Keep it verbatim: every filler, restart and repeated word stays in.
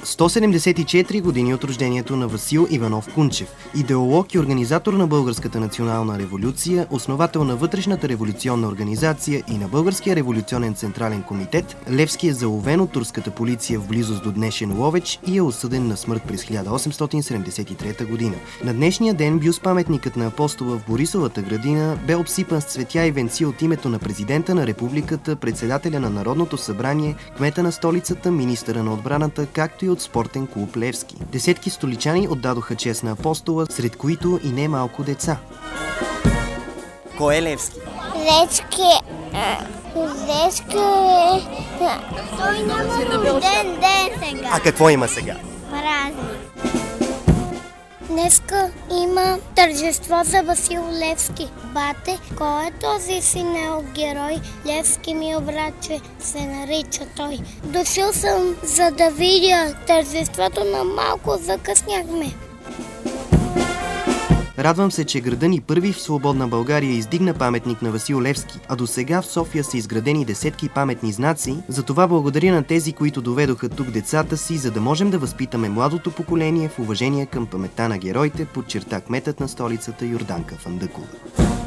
сто седемдесет и четири години от рождението на Васил Иванов Кунчев, идеолог и организатор на Българската национална революция, основател на Вътрешната революционна организация и на Българския революционен централен комитет, Левски е заловен от турската полиция в близост до днешен Ловеч и е осъден на смърт през хиляда осемстотин седемдесет и трета година. На днешния ден бюст паметникът на Апостола в Борисовата градина бе обсипан с цветя и венци от името на президента на републиката, председателя на Народното събрание, кмета на столицата, министъра на отбраната, както и от спортен клуб Левски. Десетки столичани отдадоха чест на Апостола, сред които и не малко деца. Кой е Левски? Левски... Левски е... Той няма рожден ден сега. А какво има сега? Празник. Днеска има тържество за Васил Левски. Бате, кой е този синел герой? Левски ми братче се нарича той. Дошъл съм, за да видя тържеството, на малко закъсняхме. Радвам се, че града ни първи в свободна България издигна паметник на Васил Левски, а до сега в София са изградени десетки паметни знаци. Затова благодаря на тези, които доведоха тук децата си, за да можем да възпитаме младото поколение в уважение към паметта на героите, подчерта кметът на столицата Йорданка Фандъкова.